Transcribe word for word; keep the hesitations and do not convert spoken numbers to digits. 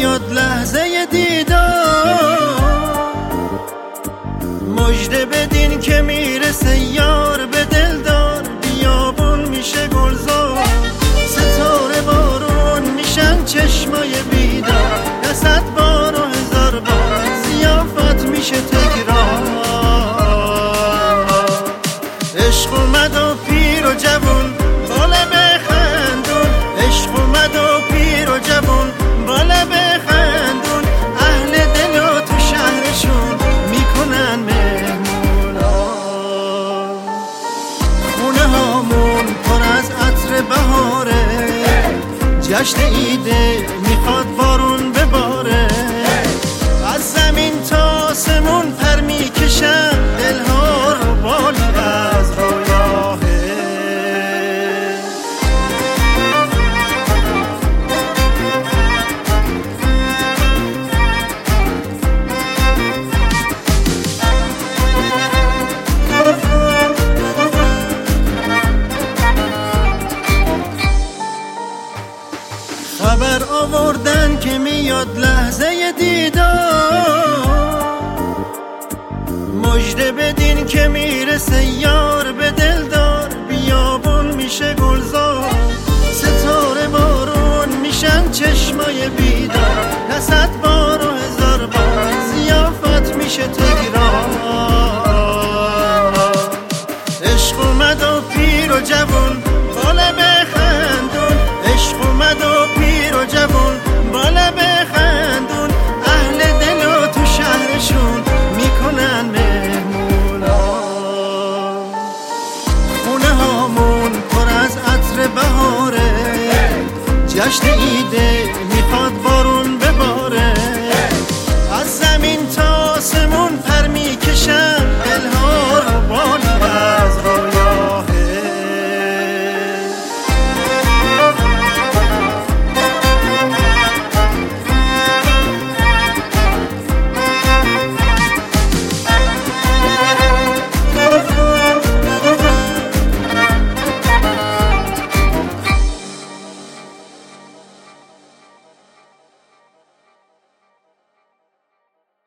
میاد لحظه دیدار، مژده بدین که میرسه یار به دلدار. بیابون میشه گلزار، ستاره بارون میشن چشمای بیدار. صد بار و هزار بار ضیافت میشه تکرار. عشق اومد و پیر و جوون بالا بخندون، عشق اومد و پیر و جوون بالا بخندون. اهل دل و تو شهرشون میکنن مهمونا. خونه هامون پر از عطر بهاره، جشن ایده میخواد بارون بباره. از زمین تا آسمون پر میکشن دلها رو بالی از رویاه. خبر آوردن که میاد لحظه دیدار، مژده بدین که میرسه یار به دلدار. بیابون میشه گلزار، ستاره بارون میشن چشمای بیدار. نه صد بار و هزار بار ضیافت میشه تکرار. عشق اومد و پیر و جوون بالا بخندون، عشق اومد و پیر و جوون بالا بخندون. اهل دل و تو شهرشون میکنن مهمونا. خونه هامون پر از عطر بهاره، جشن ایده میخواد بارون